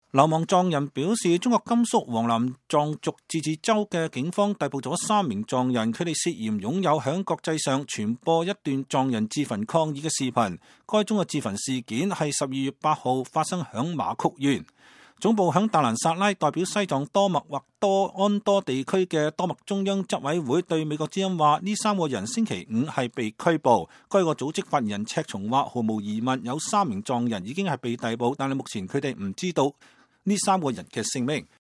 流亡藏人表示，中國甘肅黃南藏族自治州嘅警方逮捕咗3名藏人，佢哋涉嫌擁有響國際上傳播一段藏人自焚抗議嘅視頻。該宗嘅自焚事件係12月8號發生響馬曲縣。總部響達蘭薩拉，代表西藏多麥或多安多地區嘅多麥中央執委會對美國之音話，呢3個人星期五係被拘捕。該個組織發言人赤松話，毫無疑問有3名藏人已經係被逮捕，但係目前佢哋唔知道呢3個人嘅姓名。